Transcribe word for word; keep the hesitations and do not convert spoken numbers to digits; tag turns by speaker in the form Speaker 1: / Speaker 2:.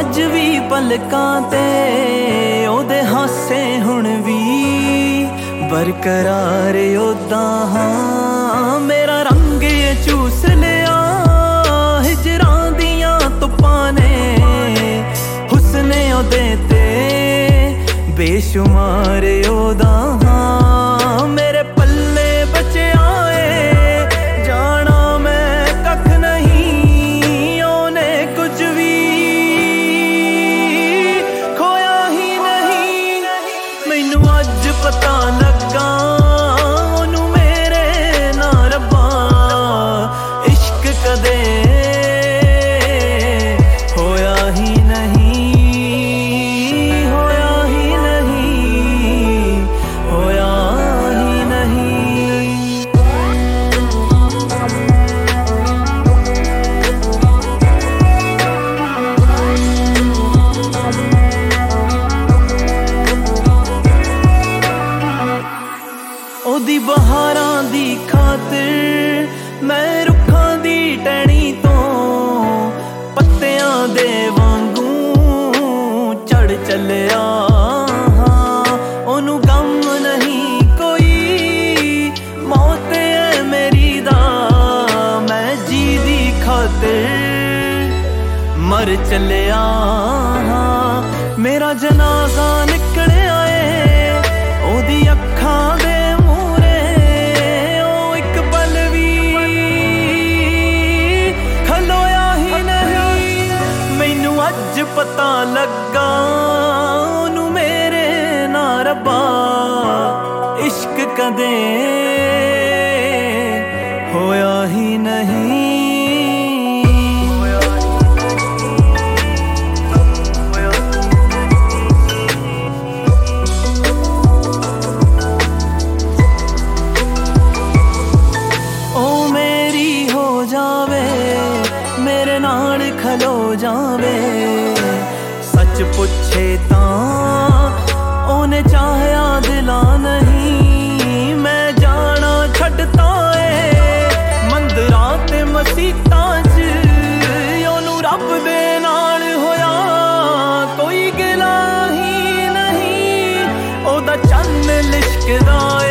Speaker 1: अज भी पलकां ते ओदे हासे हुण भी बरकरार ओदा हाँ। मेरा रंग ये चूस लिया हिजरां दियां तुप्पां ने, हुस्ने ओदे ते बेशुमार ओदा हाँ। मेरे पल्ले बचे आए जाना मैं कख नहीं, ओने कुछ भी खोया ही नहीं। मैनू अज पता लगा ओनू मेरे ना रब्बा इश्क कदे होया ही नहीं, ओदी बहारां दी खातिर मैं रुखां दी टहनी तो पत्तियां दे वांगू चढ़ चलिया हाँ। ओनू गम नहीं कोई मौत है मेरी दा, मैं जी दी खातिर मर चलिया हाँ। मेरा जनाजा निकले आए ओदी अखां दे अज पता लगा ओनू मेरे ना रब्बा इश्क कदे होया ही नहीं। ओ मेरी हो जावे मेरे नाल खलो जावे, सच पुछे तां ओने चाहया दिला नहीं। मैं जाना छड्डता ए मंदिरां ते मसीतां च, ओनू रब दे नाल होया कोई गिला ही नहीं। ओदा चन्न लिशकदा